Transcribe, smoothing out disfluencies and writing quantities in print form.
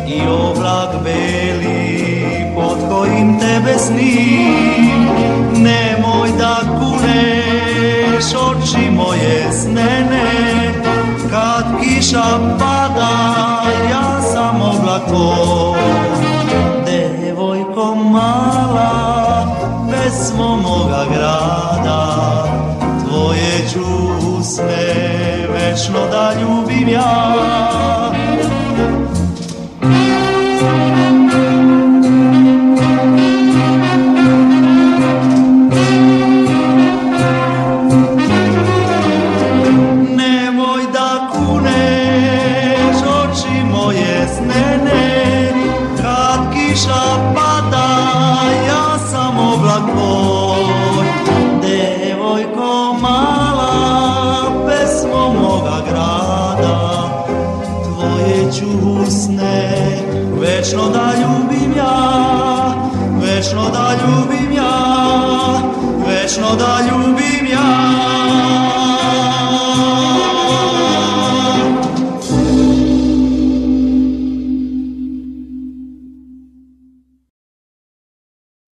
i oblak beli pod kojim tebe snim. Nemoj da kuneš oči moje snene, kad kiša pada ja sam oblako. Devojko mala, pesmo moga grada, tvoje ću usne večno da ljubim ja. Nemoj da kuneš oči moje snene, kad kiša pada ja sam oblak tvoj. Devojko mala, pesmo moga grada, tvoje ću usne večno da ljubim ja, večno da ljubim ja, večno da ljubim ja.